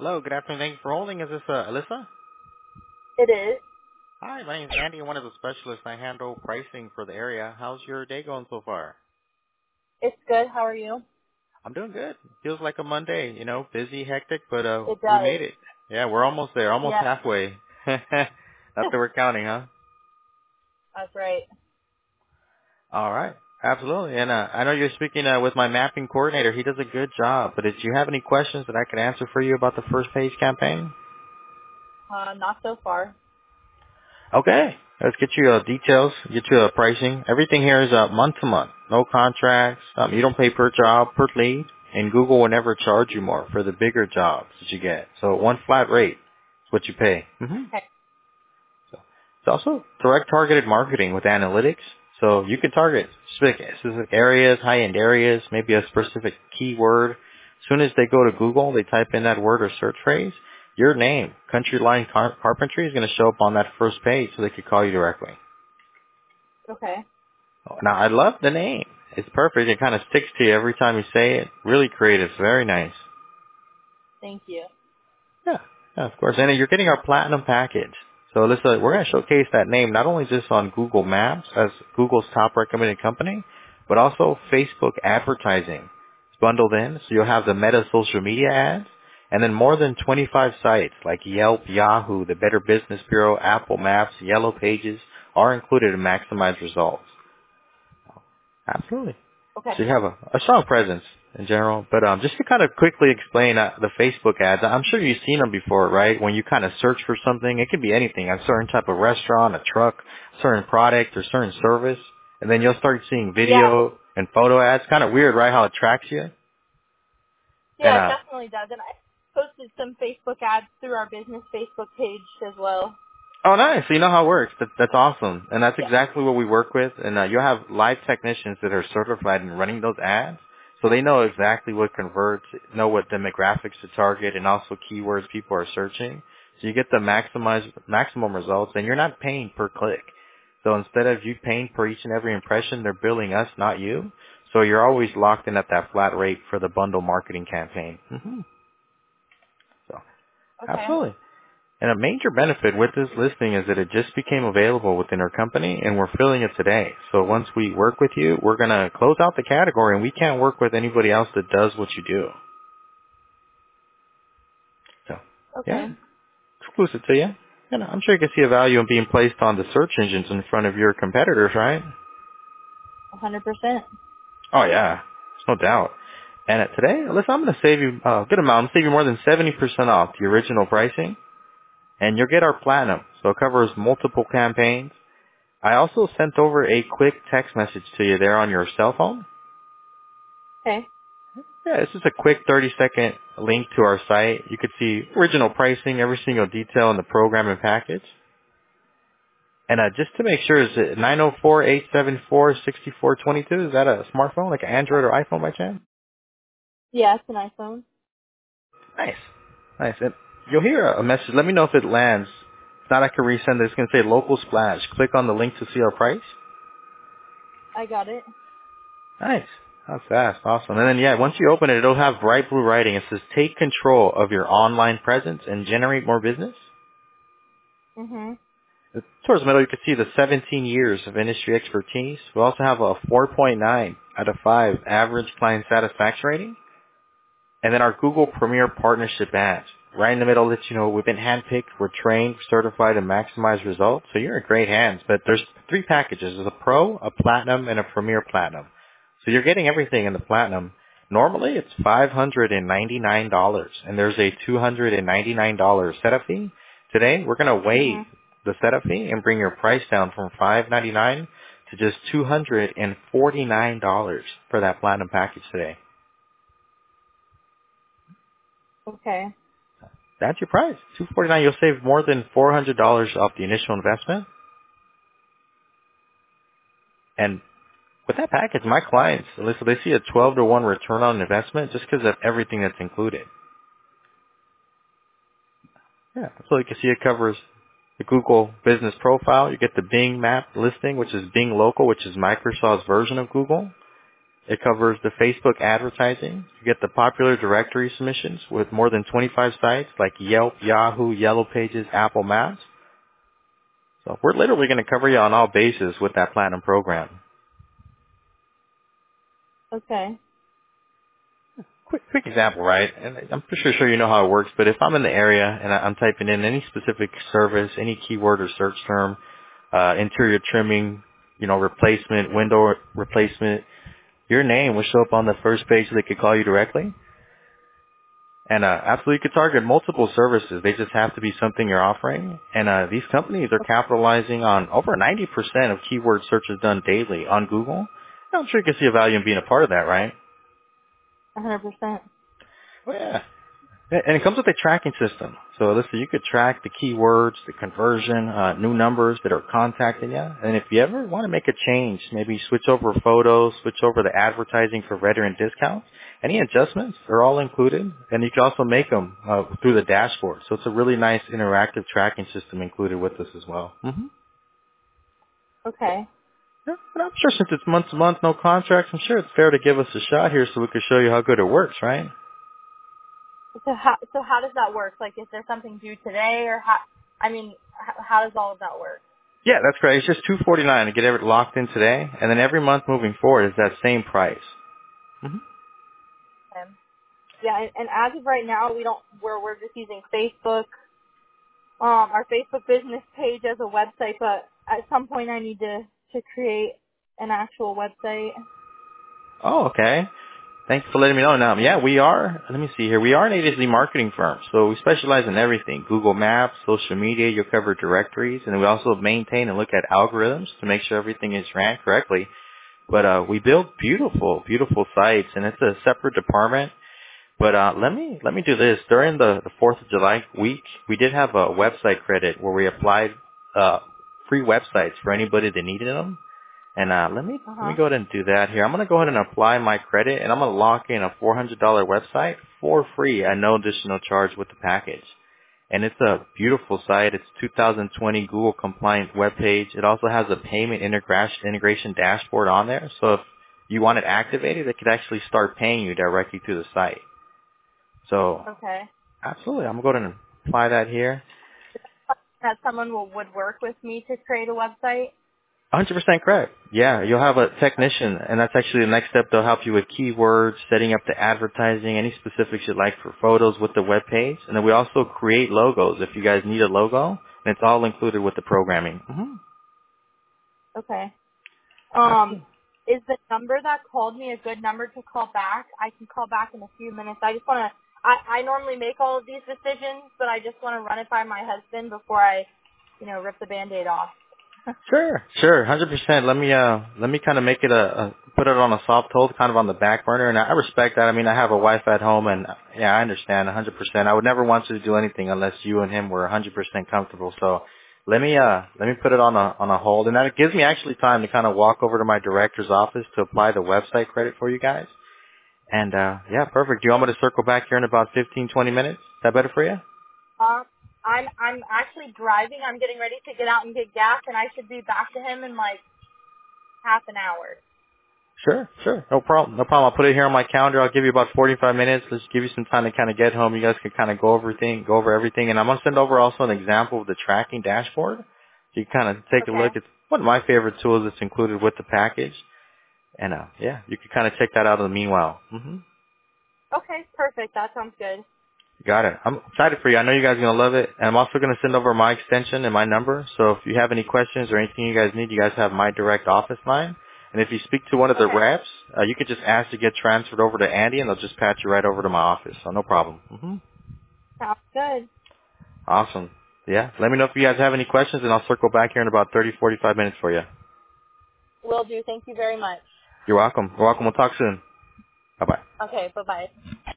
Hello, good afternoon. Thank you for holding. Is this Alyssa? It is. Hi, my name is Andy. I'm one of the specialists. I handle pricing for the area. How's your day going so far? It's good. How are you? I'm doing good. Feels like a Monday, busy, hectic, but It we does. made it. Yeah, we're almost there, almost Yeah, halfway. Not that we're counting, huh? that's right. All right. Absolutely. And I know you're speaking with my mapping coordinator. He does a good job. But did you have any questions that I could answer for you about the first page campaign? Not so far. Okay. Let's get you details, get you pricing. Everything here is month to month. No contracts. You don't pay per job, per lead. And Google will never charge you more for the bigger jobs that you get. So one flat rate is what you pay. Okay. So it's also direct targeted marketing with analytics. So you can target specific areas, high-end areas, maybe a specific keyword. As soon as they go to Google, they type in that word or search phrase, your name, Country Line Carpentry, is going to show up on that first page so they could call you directly. Okay. Now, I love the name. It's perfect. It kind of sticks to you every time you say it. Really creative. Very nice. Thank you. Yeah, yeah, of course. And you're getting our platinum package. So listen, we're going to showcase that name not only just on Google Maps as Google's top recommended company, but also Facebook advertising. It's bundled in, so you'll have the Meta social media ads, and then more than 25 sites like Yelp, Yahoo, the Better Business Bureau, Apple Maps, Yellow Pages are included to maximize results. Absolutely. Okay. So you have a strong presence in general. But just to kind of quickly explain the Facebook ads, I'm sure you've seen them before, right? When you kind of search for something, it could be anything, a certain type of restaurant, a truck, a certain product, or certain service. And then you'll start seeing Yeah. video and photo ads. Kind of weird, right, how it tracks you? And Yeah, it definitely does. And I posted some Facebook ads through our business Facebook page as well. oh, nice. So you know how it works. That's awesome. And that's Yeah. exactly what we work with. And you'll have live technicians that are certified in running those ads. So they know exactly what converts, know what demographics to target, and also keywords people are searching. So you get the maximum results, and you're not paying per click. So instead of you paying per each and every impression, they're billing us, not you. So you're always locked in at that flat rate for the bundle marketing campaign. So Okay. absolutely. And a major benefit with this listing is that it just became available within our company, and we're filling it today. So once we work with you, we're going to close out the category, and we can't work with anybody else that does what you do. So, yeah, Okay. exclusive to you. And I'm sure you can see a value in being placed on the search engines in front of your competitors, right? 100%. Oh, yeah, there's no doubt. And today, listen, I'm going to save you a good amount. I'm going to save you more than 70% off the original pricing, and you'll get our platinum. So it covers multiple campaigns. I also sent over a quick text message to you there on your cell phone. Okay. Yeah, this is a quick 30-second link to our site. You could see original pricing, every single detail in the program and package. And just to make sure, is it 904-874-6422? Is that a smartphone, like an Android or iPhone by chance? Yeah, it's an iPhone. Nice. Nice. And you'll hear a message. Let me know if it lands. If not, I can resend it. It's going to say local splash. Click on the link to see our price. I got it. Nice. That's fast. Awesome. And then, yeah, once you open it, it'll have bright blue writing. It says, take control of your online presence and generate more business. Mhm. Towards the middle, you can see the 17 years of industry expertise. We also have a 4.9 out of 5 average client satisfaction rating. And then our Google Premier Partnership badge. Right in the middle, lets you know we've been handpicked, we're trained, certified, and maximize results. So you're in great hands. But there's 3 packages. There's a Pro, a Platinum, and a Premier Platinum. So you're getting everything in the Platinum. Normally, it's $599, and there's a $299 setup fee. Today, we're going to waive Mhm. the setup fee and bring your price down from $599 to just $249 for that Platinum package today. Okay. That's your price. $249. You'll save more than $400 off the initial investment. And with that package, my clients, listen, they see a 12 to 1 return on investment just because of everything that's included. Yeah. So you can see it covers the Google business profile. You get the Bing map listing, which is Bing Local, which is Microsoft's version of Google. It covers the Facebook advertising. You get the popular directory submissions with more than 25 sites like Yelp, Yahoo, Yellow Pages, Apple Maps. So we're literally going to cover you on all bases with that platinum program. Okay. Quick example, right? And I'm pretty sure you know how it works, but if I'm in the area and I'm typing in any specific service, any keyword or search term, interior trimming, replacement, window replacement, your name will show up on the first page so they could call you directly. And absolutely, you could target multiple services. They just have to be something you're offering. And these companies are capitalizing on over 90% of keyword searches done daily on Google. I'm sure you can see a value in being a part of that, right? 100%. Well, yeah. And it comes with a tracking system. So listen, you could track the keywords, the conversion, new numbers that are contacting you. And if you ever want to make a change, maybe switch over photos, switch over the advertising for veteran discounts, any adjustments are all included. And you can also make them through the dashboard. So it's a really nice interactive tracking system included with this as well. Mm-hmm. Okay. Yeah, and I'm sure since it's month to month, no contracts, I'm sure it's fair to give us a shot here so we can show you how good it works, right? So how does that work? Like, is there something due today, or how does all of that work? Yeah, that's correct. It's just $249 to get it locked in today, and then every month moving forward is that same price. Mm-hmm. Okay. Yeah, and as of right now, we're just using Facebook, our Facebook business page as a website. But at some point, I need to create an actual website. Oh, okay. Thanks for letting me know. Now, yeah, we are. Let me see here. We are an agency marketing firm, so we specialize in everything: Google Maps, social media. You'll cover directories, and we also maintain and look at algorithms to make sure everything is ran correctly. But we build beautiful, beautiful sites, and it's a separate department. But let me do this. During the 4th of July week, we did have a website credit where we applied free websites for anybody that needed them. And let me go ahead and do that here. I'm going to go ahead and apply my credit, and I'm going to lock in a $400 website for free at no additional charge with the package. And it's a beautiful site. It's 2020 Google compliant web page. It also has a payment integration dashboard on there. So if you want it activated, it could actually start paying you directly through the site. So Okay. absolutely, I'm going to go ahead and apply that here. That someone would work with me to create a website. 100% correct. Yeah, you'll have a technician, and that's actually the next step. They'll help you with keywords, setting up the advertising, any specifics you'd like for photos with the web page. And then we also create logos if you guys need a logo, and it's all included with the programming. Mm-hmm. Okay. Absolutely. Is the number that called me a good number to call back? I can call back in a few minutes. I just want to, I normally make all of these decisions, but I just want to run it by my husband before I, rip the Band-Aid off. Sure, 100%. Let me kind of make it put it on a soft hold, kind of on the back burner, and I respect that. I mean, I have a wife at home, and yeah, I understand 100%. I would never want you to do anything unless you and him were 100% comfortable. So let me put it on a hold, and that gives me actually time to kind of walk over to my director's office to apply the website credit for you guys. And yeah, perfect. Do you want me to circle back here in about 15-20 minutes? Is that better for you? I'm actually driving. I'm getting ready to get out and get gas, and I should be back to him in like half an hour. Sure. No problem. I'll put it here on my calendar. I'll give you about 45 minutes. Let's give you some time to kind of get home. You guys can kind of go over everything. And I'm going to send over also an example of the tracking dashboard. So you can kind of take a look. It's one of my favorite tools that's included with the package. And yeah, you can kind of check that out in the meanwhile. Mm-hmm. Okay, perfect. That sounds good. Got it. I'm excited for you. I know you guys are going to love it. And I'm also going to send over my extension and my number. So if you have any questions or anything you guys need, you guys have my direct office line. And if you speak to one of the reps, you could just ask to get transferred over to Andy, and they'll just patch you right over to my office. So no problem. Mm-hmm. Sounds good. Awesome. Yeah. Let me know if you guys have any questions, and I'll circle back here in about 30-45 minutes for you. Will do. Thank you very much. You're welcome. We'll talk soon. Bye-bye. Okay, bye-bye.